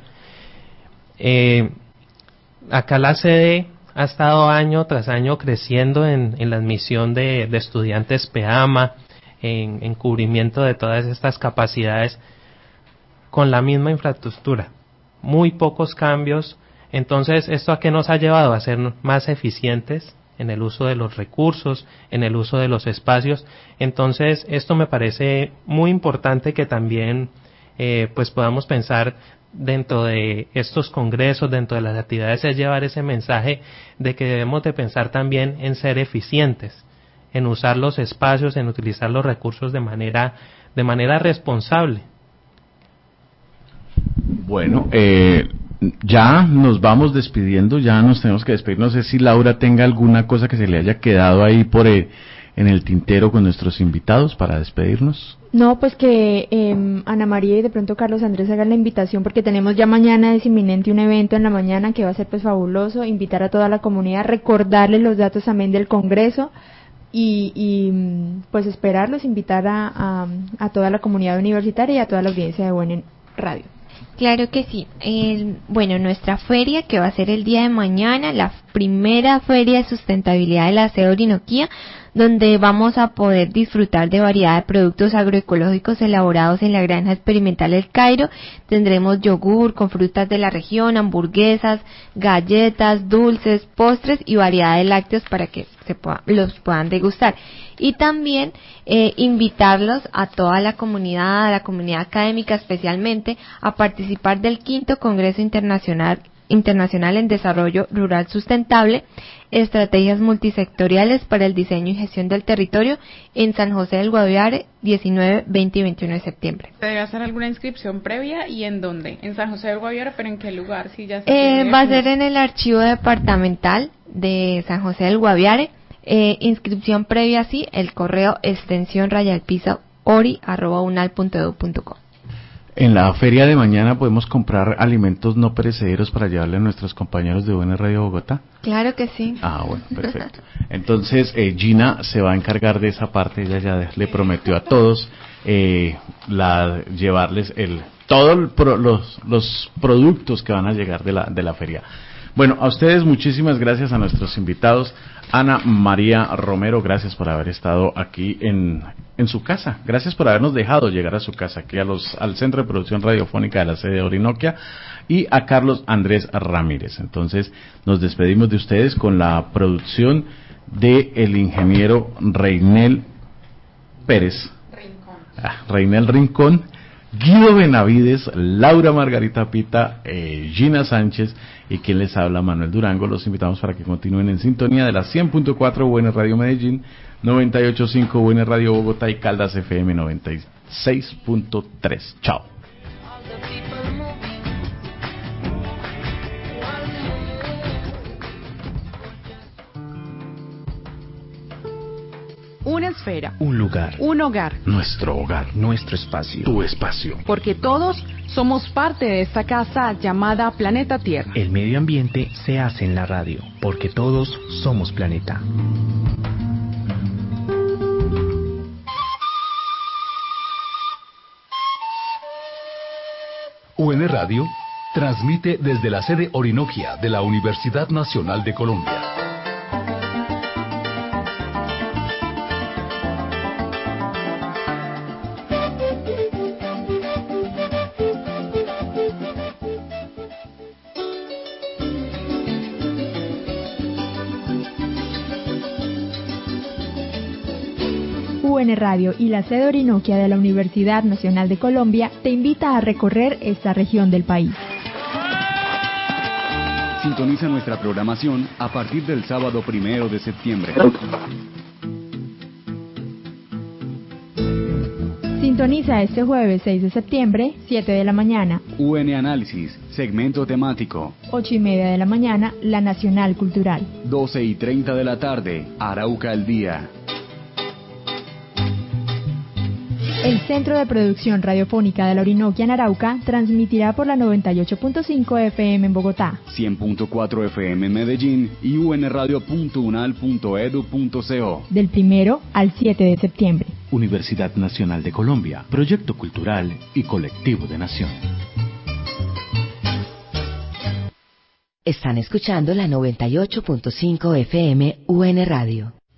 Acá la sede ha estado año tras año creciendo en la admisión de estudiantes PEAMA, en cubrimiento de todas estas capacidades con la misma infraestructura, muy pocos cambios. Entonces, ¿esto a qué nos ha llevado? A ser más eficientes en el uso de los recursos, en el uso de los espacios. Entonces, esto me parece muy importante que también pues podamos pensar dentro de estos congresos, dentro de las actividades, es llevar ese mensaje de que debemos de pensar también en ser eficientes, en usar los espacios, en utilizar los recursos de manera responsable. Bueno, ya nos vamos despidiendo, ya nos tenemos que despedir. No sé si Laura tenga alguna cosa que se le haya quedado ahí en el tintero con nuestros invitados para despedirnos. No, pues que Ana María y de pronto Carlos Andrés hagan la invitación, porque tenemos ya mañana, es inminente un evento en la mañana que va a ser pues fabuloso, invitar a toda la comunidad, recordarles los datos también del Congreso y pues esperarlos, invitar a toda la comunidad universitaria y a toda la audiencia de Buen Radio. Claro que sí. Bueno, nuestra feria que va a ser el día de mañana, la primera feria de sustentabilidad de la sede Orinoquía, donde vamos a poder disfrutar de variedad de productos agroecológicos elaborados en la granja experimental El Cairo. Tendremos yogur con frutas de la región, hamburguesas, galletas, dulces, postres y variedad de lácteos para que los puedan degustar. Y también invitarlos a toda la comunidad académica especialmente, a participar del 5º Congreso Internacional en Desarrollo Rural Sustentable, Estrategias Multisectoriales para el Diseño y Gestión del Territorio, en San José del Guaviare, 19, 20 y 21 de septiembre. ¿Se debe hacer alguna inscripción previa y en dónde? En San José del Guaviare, pero ¿en qué lugar? Si ya va a ser en el archivo departamental de San José del Guaviare. Inscripción previa, sí, el correo extensión_ori@unal.edu.co. En la feria de mañana podemos comprar alimentos no perecederos para llevarle a nuestros compañeros de Buen Radio Bogotá. Claro que sí. Bueno, perfecto. Entonces Gina se va a encargar de esa parte. Ella ya le prometió a todos llevarles todos los productos que van a llegar de la feria. Bueno, a ustedes muchísimas gracias, a nuestros invitados. Ana María Romero, gracias por haber estado aquí en su casa. Gracias por habernos dejado llegar a su casa, aquí al Centro de Producción Radiofónica de la sede de Orinoquia, y a Carlos Andrés Ramírez. Entonces, nos despedimos de ustedes con la producción de el ingeniero Reinel Pérez. Reinel Rincón, Guido Benavides, Laura Margarita Pita, Gina Sánchez y quien les habla, Manuel Durango. Los invitamos para que continúen en sintonía de la 100.4 Buen Radio Medellín, 98.5 Buen Radio Bogotá y Caldas FM 96.3. Chao. Una esfera. Un lugar. Un hogar. Nuestro hogar. Nuestro espacio. Tu espacio. Porque todos somos parte de esta casa llamada Planeta Tierra. El medio ambiente se hace en la radio, porque todos somos planeta. UN Radio transmite desde la sede Orinoquia de la Universidad Nacional de Colombia. UN Radio y la sede Orinoquia de la Universidad Nacional de Colombia te invita a recorrer esta región del país. Sintoniza nuestra programación a partir del sábado 1 de septiembre. Sintoniza este jueves 6 de septiembre, 7 de la mañana. UN Análisis, segmento temático. 8:30 de la mañana, La Nacional Cultural. 12:30 de la tarde, Arauca al Día. El Centro de Producción Radiofónica de la Orinoquia en Arauca transmitirá por la 98.5 FM en Bogotá, 100.4 FM en Medellín y unradio.unal.edu.co. del 1 al 7 de septiembre. Universidad Nacional de Colombia, proyecto cultural y colectivo de nación. Están escuchando la 98.5 FM UN Radio.